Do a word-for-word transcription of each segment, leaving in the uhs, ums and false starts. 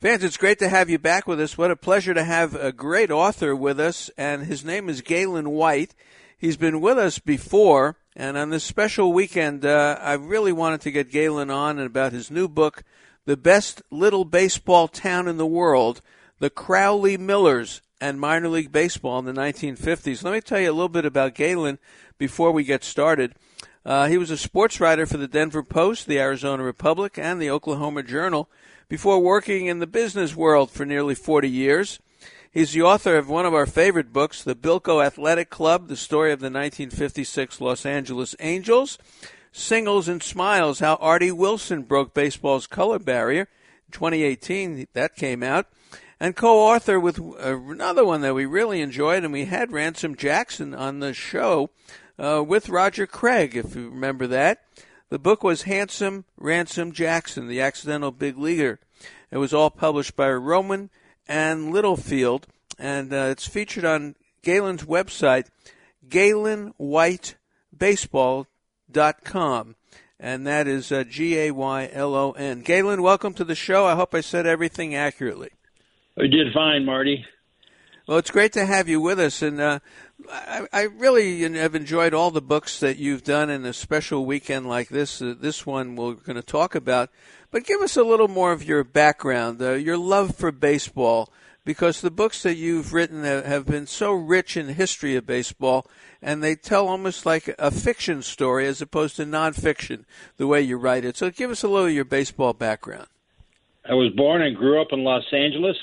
Vance, it's great to have you back with us. What a pleasure to have a great author with us, and his name is Galen White. He's been with us before, and on this special weekend, uh, I really wanted to get Galen on and about his new book, The Best Little Baseball Town in the World, The Crowley Millers and Minor League Baseball in the nineteen fifties. Let me tell you a little bit about Galen before we get started. Uh, he was a sports writer for the Denver Post, the Arizona Republic, and the Oklahoma Journal before working in the business world for nearly forty years. He's the author of one of our favorite books, The Bilko Athletic Club, the story of the nineteen fifty-six Los Angeles Angels, Singles and Smiles, How Artie Wilson Broke Baseball's Color Barrier. In twenty eighteen, that came out. And co-author with another one that we really enjoyed, and we had Ransom Jackson on the show uh, with Roger Craig, if you remember that. The book was Handsome Ransom Jackson, the Accidental Big Leaguer. It was all published by Rowman and Littlefield, and uh, it's featured on Galen's website, galen white baseball dot com, and that is uh, G A Y L O N. Galen, welcome to the show. I hope I said everything accurately. I did fine, Marty. Well, it's great to have you with us, and uh, I, I really have enjoyed all the books that you've done in a special weekend like this. Uh, this one we're going to talk about, but give us a little more of your background, uh, your love for baseball, because the books that you've written have, have been so rich in the history of baseball, and they tell almost like a fiction story as opposed to nonfiction, the way you write it. So give us a little of your baseball background. I was born and grew up in Los Angeles.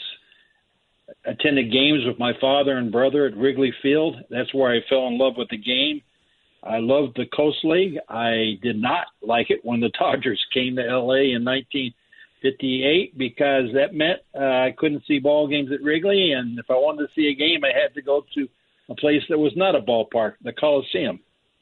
Attended games with my father and brother at Wrigley Field. That's where I fell in love with the game. I loved the Coast League. I did not like it when the Dodgers came to L A in nineteen fifty-eight because that meant uh, I couldn't see ball games at Wrigley, and if I wanted to see a game, I had to go to a place that was not a ballpark, the Coliseum.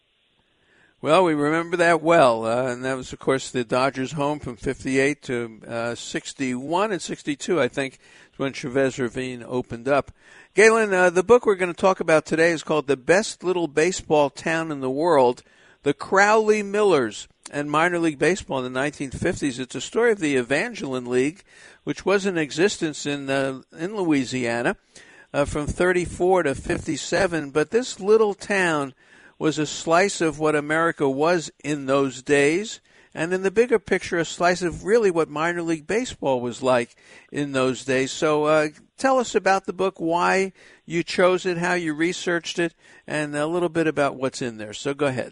Well, we remember that well, uh, and that was, of course, the Dodgers' home from fifty-eight to uh, sixty-one and sixty-two, I think, when Chavez Ravine opened up. Galen, uh, the book we're going to talk about today is called The Best Little Baseball Town in the World, The Crowley Millers and Minor League Baseball in the nineteen fifties. It's a story of the Evangeline League, which was in existence in uh, in Louisiana uh, from thirty-four to fifty-seven, but this little town was a slice of what America was in those days, and in the bigger picture, a slice of really what minor league baseball was like in those days. So uh, tell us about the book, why you chose it, how you researched it, and a little bit about what's in there. So go ahead.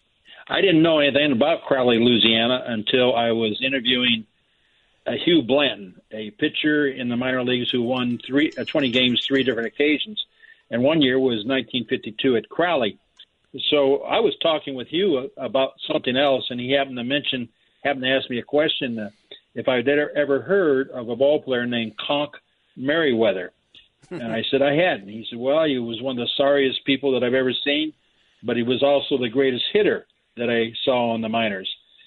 I didn't know anything about Crowley, Louisiana, until I was interviewing uh, Hugh Blanton, a pitcher in the minor leagues who won three, uh, twenty games three different occasions, and one year was nineteen fifty-two at Crowley. So I was talking with Hugh about something else, and he happened to mention, happened to ask me a question, uh, if I'd ever heard of a ball player named Conk Merriweather. And I said I hadn't. He said, well, he was one of the sorriest people that I've ever seen, but he was also the greatest hitter that I saw in the minors.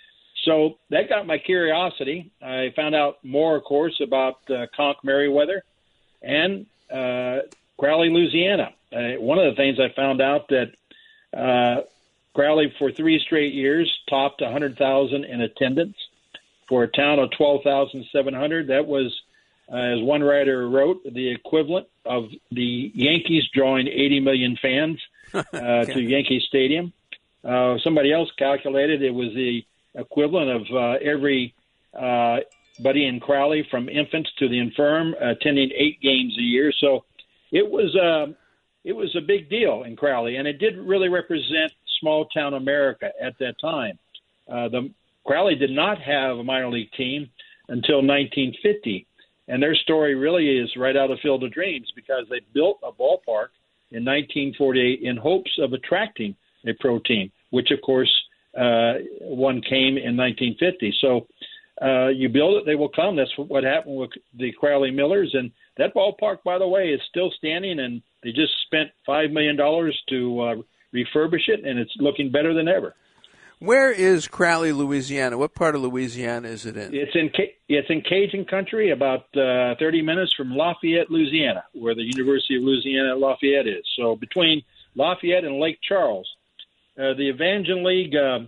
So that got my curiosity. I found out more, of course, about uh, Conk Merriweather and uh, Crowley, Louisiana. Uh, one of the things I found out that Uh, Crowley, for three straight years, topped one hundred thousand in attendance. For a town of twelve thousand seven hundred, that was, uh, as one writer wrote, the equivalent of the Yankees drawing eighty million fans uh, to Yankee Stadium. Uh, somebody else calculated it was the equivalent of uh, every uh, buddy in Crowley, from infants to the infirm, attending eight games a year. So it was uh, It was a big deal in Crowley, and it did really represent small-town America at that time. Uh, the Crowley did not have a minor league team until nineteen fifty, and their story really is right out of Field of Dreams, because they built a ballpark in nineteen forty-eight in hopes of attracting a pro team, which, of course, uh, one came in nineteen fifty. So uh, you build it, they will come. That's what happened with the Crowley Millers, and that ballpark, by the way, is still standing, and they just spent five million dollars to uh, refurbish it, and it's looking better than ever. Where is Crowley, Louisiana? What part of Louisiana is it in? It's in it's in Cajun country, about uh, thirty minutes from Lafayette, Louisiana, where the University of Louisiana at Lafayette is. So between Lafayette and Lake Charles. Uh, the Evangeline League uh,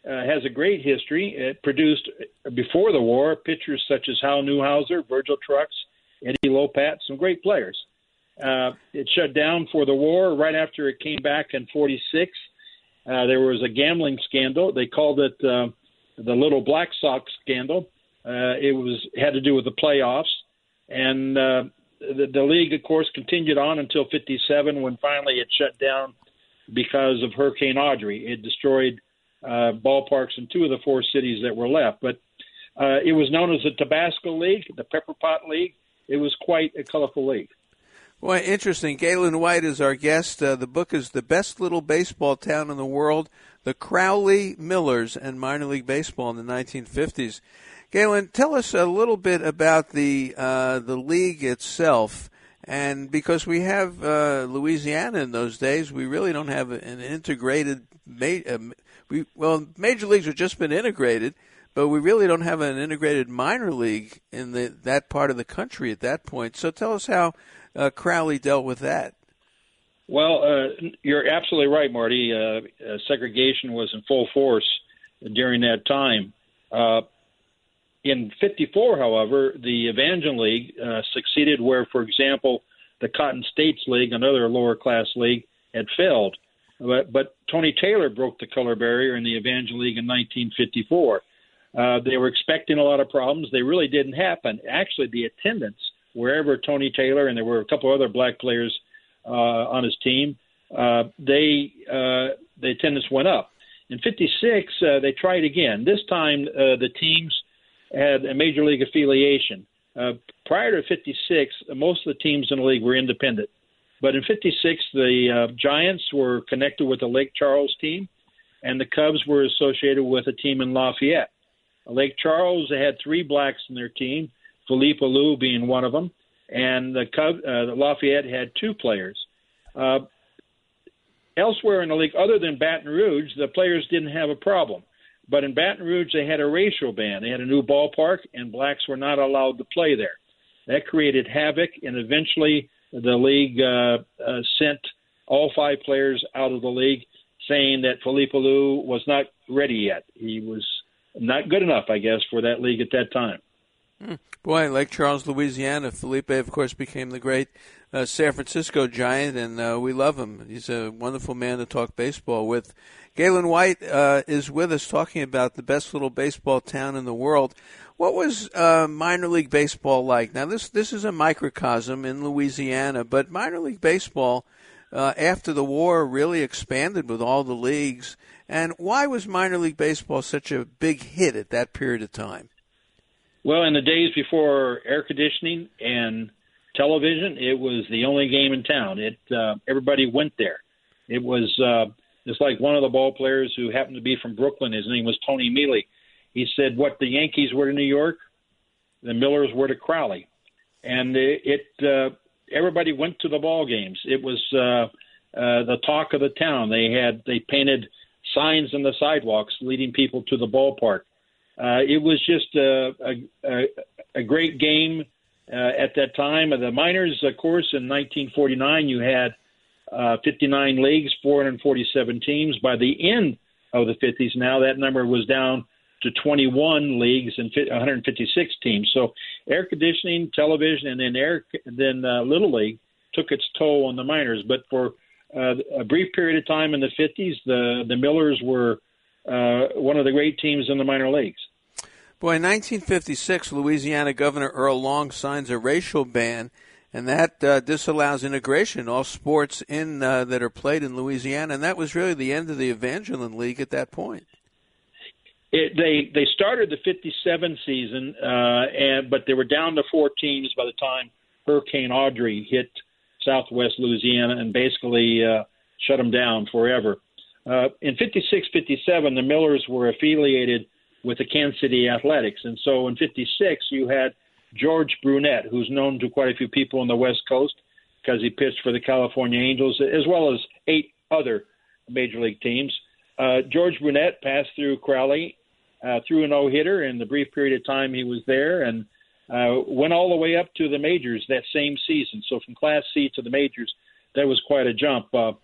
uh, has a great history. It produced, before the war, pitchers such as Hal Newhouser, Virgil Trucks, Eddie Lopat, some great players. Uh, it shut down for the war. Right after it came back in forty-six, uh, there was a gambling scandal. They called it uh, the Little Black Sox scandal. Uh, it was had to do with the playoffs. And uh, the, the league, of course, continued on until fifty-seven, when finally it shut down because of Hurricane Audrey. It destroyed uh, ballparks in two of the four cities that were left. But uh, it was known as the Tabasco League, the Pepper Pot League. It was quite a colorful league. Well, interesting. Galen White is our guest. Uh, the book is The Best Little Baseball Town in the World, The Crowley Millers and Minor League Baseball in the nineteen fifties. Galen, tell us a little bit about the uh, the league itself. And because we have uh, Louisiana in those days, we really don't have an integrated ma- – uh, we well, major leagues have just been integrated, but we really don't have an integrated minor league in the that part of the country at that point. So tell us how uh, Crowley dealt with that. Well, uh, you're absolutely right, Marty. Uh, uh, segregation was in full force during that time. Uh, in fifty-four, however, the Evangeline League uh, succeeded where, for example, the Cotton States League, another lower-class league, had failed. But, but Tony Taylor broke the color barrier in the Evangeline League in nineteen fifty-four. Uh, they were expecting a lot of problems. They really didn't happen. Actually, the attendance, wherever Tony Taylor, and there were a couple other black players uh, on his team, uh, they uh, the attendance went up. In fifty-six, uh, they tried again. This time, uh, the teams had a major league affiliation. Uh, prior to fifty-six, most of the teams in the league were independent. But in fifty-six, the uh, Giants were connected with the Lake Charles team, and the Cubs were associated with a team in Lafayette. Lake Charles had three blacks in their team, Philippe Alou being one of them, and the Cub, uh, the Lafayette had two players. Uh, elsewhere in the league, other than Baton Rouge, the players didn't have a problem. But in Baton Rouge, they had a racial ban. They had a new ballpark, and blacks were not allowed to play there. That created havoc, and eventually the league uh, uh, sent all five players out of the league, saying that Philippe Alou was not ready yet. He was not good enough, I guess, for that league at that time. Hmm. Boy, Lake Charles, Louisiana, Felipe, of course, became the great uh, San Francisco Giant, and uh, we love him. He's a wonderful man to talk baseball with. Galen White uh, is with us talking about the best little baseball town in the world. What was uh, minor league baseball like? Now, this this is a microcosm in Louisiana, but minor league baseball uh, after the war really expanded with all the leagues. And why was minor league baseball such a big hit at that period of time? Well, in the days before air conditioning and television, it was the only game in town. It uh, everybody went there. It was uh, just like one of the ball players who happened to be from Brooklyn. His name was Tony Mealy. He said what the Yankees were to New York, the Millers were to Crowley. And it, it uh, everybody went to the ball games. It was uh, uh, the talk of the town. They had they painted signs on the sidewalks leading people to the ballpark. Uh, it was just a, a, a great game uh, at that time. The minors, of course, in nineteen forty-nine, you had uh, fifty-nine leagues, four hundred forty-seven teams. By the end of the fifties, now that number was down to twenty-one leagues and one hundred fifty-six teams. So air conditioning, television, and then air, then uh, Little League took its toll on the minors. But for uh, a brief period of time in the fifties, the the Millers were uh, one of the great teams in the minor leagues. Boy, in nineteen fifty-six, Louisiana Governor Earl Long signs a racial ban, and that uh, disallows integration in all sports in uh, that are played in Louisiana, and that was really the end of the Evangeline League at that point. It, they they started the fifty-seven season, uh, and but they were down to four teams by the time Hurricane Audrey hit southwest Louisiana and basically uh, shut them down forever. Uh, in fifty-six fifty-seven, the Millers were affiliated with the Kansas City Athletics, and so in fifty-six you had George Brunette, who's known to quite a few people on the West Coast because he pitched for the California Angels, as well as eight other major league teams. Uh, George Brunette passed through Crowley, uh, threw a no-hitter in the brief period of time he was there, and uh, went all the way up to the majors that same season. So from Class C to the majors, that was quite a jump. Uh,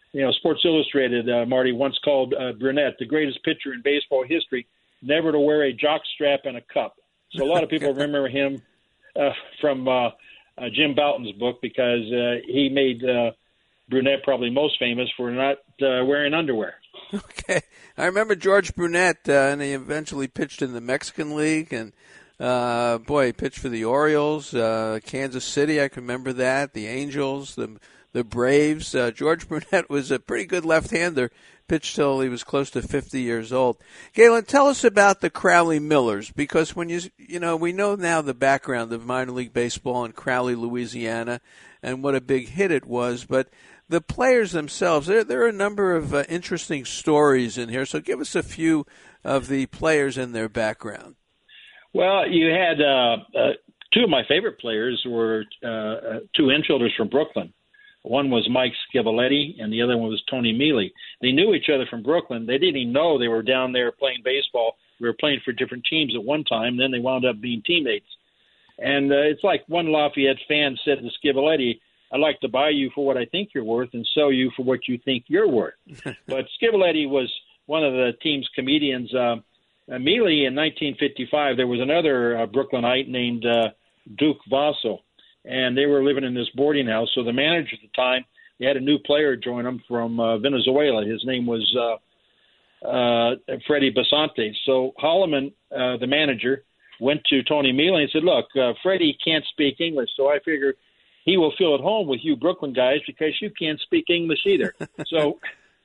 you know, Sports Illustrated, uh, Marty, once called uh, Brunette the greatest pitcher in baseball history, never to wear a jock strap and a cup. So a lot of people remember him uh, from uh, uh, Jim Bouton's book because uh, he made uh, Brunette probably most famous for not uh, wearing underwear. Okay. I remember George Brunette, uh, and he eventually pitched in the Mexican League, and uh, boy, he pitched for the Orioles, uh, Kansas City, I can remember that, the Angels, the the Braves. Uh, George Brunette was a pretty good left-hander, pitched till he was close to fifty years old. Galen, tell us about the Crowley Millers, because when you, you know, we know now the background of minor league baseball in Crowley, Louisiana, and what a big hit it was, but the players themselves, there, there are a number of uh, interesting stories in here, so give us a few of the players and their background. Well, you had uh, uh, two of my favorite players were uh, two infielders from Brooklyn. One was Mike Schiavoletti, and the other one was Tony Mealy. They knew each other from Brooklyn. They didn't even know they were down there playing baseball. We were playing for different teams at one time, and then they wound up being teammates. And uh, it's like one Lafayette fan said to Schiavoletti, "I'd like to buy you for what I think you're worth and sell you for what you think you're worth." But Schiavoletti was one of the team's comedians. Uh, uh, Mealy, in nineteen fifty-five, there was another uh, Brooklynite named uh, Duke Vaso, and they were living in this boarding house. So the manager at the time, they had a new player join them from uh, Venezuela. His name was uh, uh, Freddie Basante. So Holloman, uh, the manager, went to Tony Mealy and said, "Look, uh, Freddie can't speak English, so I figure he will feel at home with you Brooklyn guys because you can't speak English either." So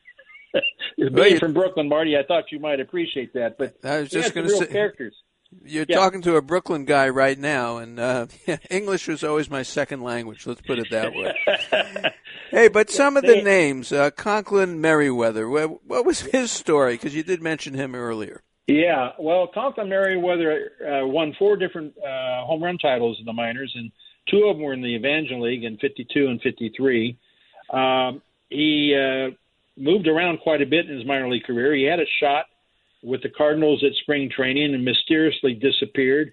being well, you, from Brooklyn, Marty, I thought you might appreciate that. But I was just going to say, characters. You're yeah. talking to a Brooklyn guy right now, and uh, English was always my second language. Let's put it that way. Hey, but some of the names, uh, Conklin Merriweather, what, what was his story? Because you did mention him earlier. Yeah, well, Conklin Merriweather uh, won four different uh, home run titles in the minors, and two of them were in the Evangel League in fifty-two and fifty-three. Um, he uh, moved around quite a bit in his minor league career. He had a shot with the Cardinals at spring training and mysteriously disappeared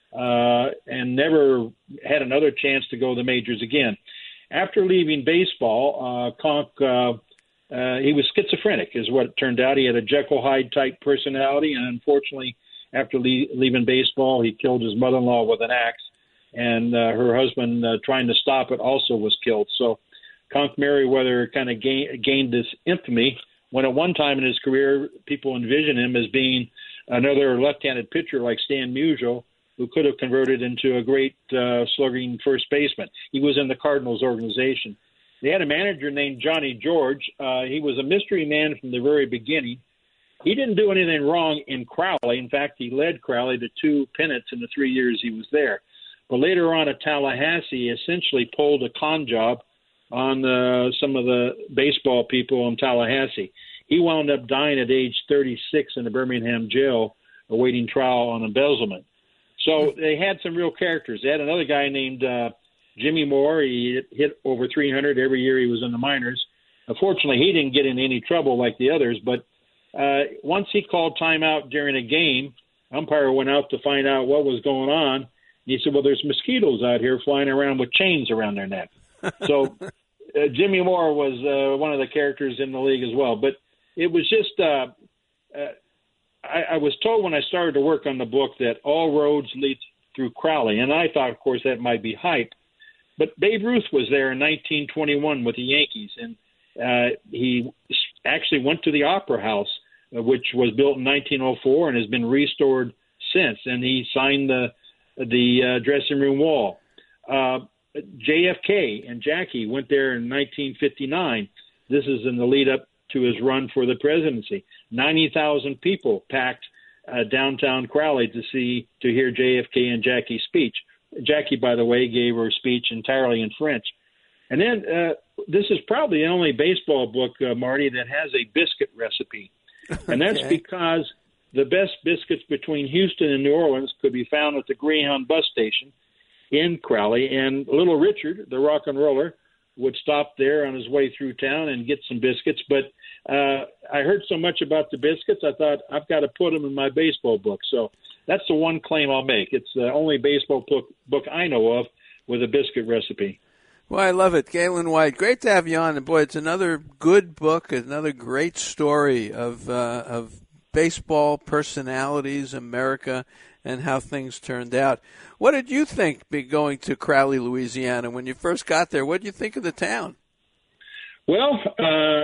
uh, and never had another chance to go to the majors again. After leaving baseball, uh, Conk, uh, uh, he was schizophrenic is what it turned out. He had a Jekyll Hyde type personality, and unfortunately, after le- leaving baseball, he killed his mother-in-law with an axe. And uh, her husband, uh, trying to stop it, also was killed. So Conk Merriweather kind of gain, gained this infamy when at one time in his career, people envisioned him as being another left-handed pitcher like Stan Musial, who could have converted into a great uh, slugging first baseman. He was in the Cardinals organization. They had a manager named Johnny George. Uh, he was a mystery man from the very beginning. He didn't do anything wrong in Crowley. In fact, he led Crowley to two pennants in the three years he was there. But later on at Tallahassee, he essentially pulled a con job on uh, some of the baseball people in Tallahassee. He wound up dying at age thirty-six in the Birmingham jail, awaiting trial on embezzlement. So they had some real characters. They had another guy named uh, Jimmy Moore. He hit over three hundred every year he was in the minors. Unfortunately, he didn't get in any trouble like the others, but uh, once he called timeout during a game, umpire went out to find out what was going on. And he said, "Well, there's mosquitoes out here flying around with chains around their neck." So uh, Jimmy Moore was uh, one of the characters in the league as well. But it was just uh, uh, I, I was told when I started to work on the book that all roads lead through Crowley. And I thought, of course, that might be hype. But Babe Ruth was there in nineteen twenty-one with the Yankees. And uh, he actually went to the Opera House, uh, which was built in nineteen oh four and has been restored since. And he signed the, the uh, dressing room wall. Uh, J F K and Jackie went there in nineteen fifty-nine. This is in the lead up to his run for the presidency. ninety thousand people packed uh, downtown Crowley to see, to hear J F K and Jackie's speech. Jackie, by the way, gave her speech entirely in French. And then uh, this is probably the only baseball book, uh, Marty, that has a biscuit recipe. And that's okay. Because the best biscuits between Houston and New Orleans could be found at the Greyhound bus station in Crowley, and Little Richard, the rock and roller, would stop there on his way through town and get some biscuits. But uh, I heard so much about the biscuits, I thought I've got to put them in my baseball book. So that's the one claim I'll make. It's the only baseball book, book I know of with a biscuit recipe. Well, I love it. Galen White, great to have you on. And, boy, it's another good book, another great story of uh, of baseball personalities, America, and how things turned out. What did you think be going to Crowley, Louisiana, when you first got there? What did you think of the town? Well, uh,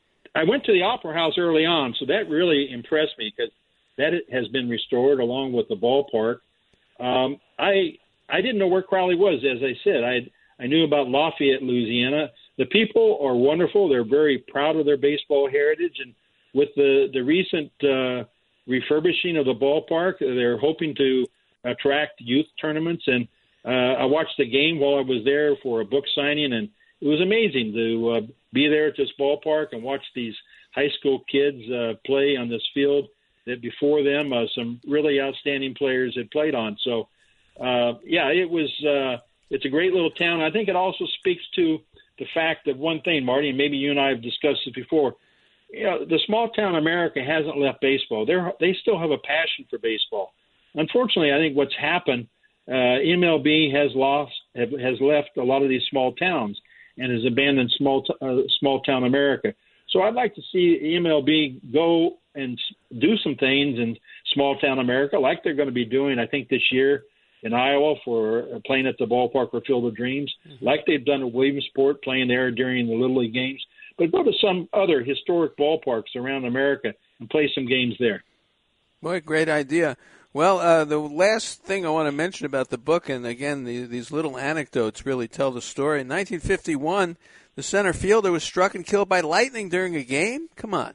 I went to the Opera House early on, so that really impressed me because that has been restored along with the ballpark. Um, I I didn't know where Crowley was, as I said. I I knew about Lafayette, Louisiana. The people are wonderful. They're very proud of their baseball heritage. And with the, the recent uh, refurbishing of the ballpark, they're hoping to attract youth tournaments. And uh, I watched the game while I was there for a book signing, and it was amazing to uh, be there at this ballpark and watch these high school kids uh, play on this field that before them uh, some really outstanding players had played on. So, uh, yeah, it was uh, – it's a great little town. I think it also speaks to the fact that one thing, Marty, and maybe you and I have discussed it before, you know, the small town America hasn't left baseball. They're, they still have a passion for baseball. Unfortunately, I think what's happened, uh, M L B has lost, have, has left a lot of these small towns and has abandoned small t- uh, small town America. So I'd like to see M L B go and do some things in small town America, like they're going to be doing, I think, this year in Iowa for playing at the ballpark for Field of Dreams, mm-hmm. like they've done at Williamsport, playing there during the Little League games. But go to some other historic ballparks around America and play some games there. Boy, great idea. Well, uh, the last thing I want to mention about the book, and again, the, these little anecdotes really tell the story. In nineteen fifty-one, the center fielder was struck and killed by lightning during a game? Come on.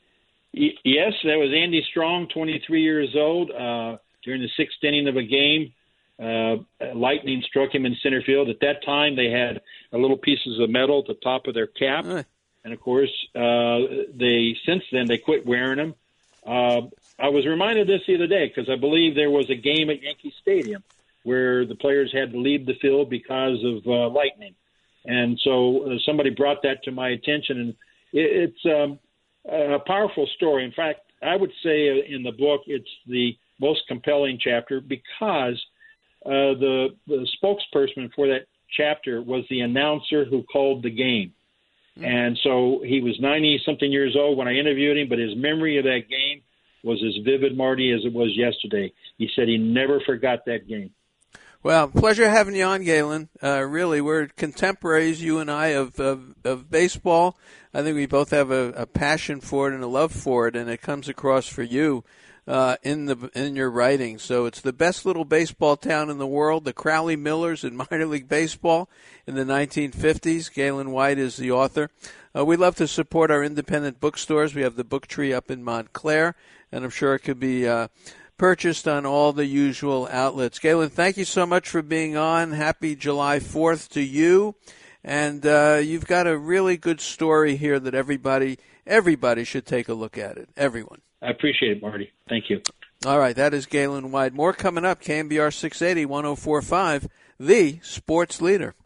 Y- yes, that was Andy Strong, twenty-three years old, uh, during the sixth inning of a game. Uh, lightning struck him in center field. At that time, they had a little pieces of metal at the top of their cap. Uh. And, of course, uh, they since then they quit wearing them. Uh, I was reminded of this the other day because I believe there was a game at Yankee Stadium where the players had to leave the field because of uh, lightning. And so uh, somebody brought that to my attention, and it, it's um, a powerful story. In fact, I would say in the book it's the most compelling chapter because Uh, the, the spokesperson for that chapter was the announcer who called the game. Mm-hmm. And so he was ninety-something years old when I interviewed him, but his memory of that game was as vivid, Marty, as it was yesterday. He said he never forgot that game. Well, pleasure having you on, Galen. Uh, really, we're contemporaries, you and I, of, of, of baseball. I think we both have a, a passion for it and a love for it, and it comes across for you. Uh, in the in your writing. So it's the best little baseball town in the world, the Crowley Millers in minor league baseball in the nineteen fifties. Galen White is the author. Uh, we love to support our independent bookstores. We have the Book Tree up in Montclair, and I'm sure it could be uh, purchased on all the usual outlets. Galen, thank you so much for being on. Happy July fourth to you. And uh, you've got a really good story here that everybody everybody should take a look at it. Everyone. I appreciate it, Marty. Thank you. All right, that is Galen White. More coming up. K M B R six eighty, one oh four point five, the sports leader.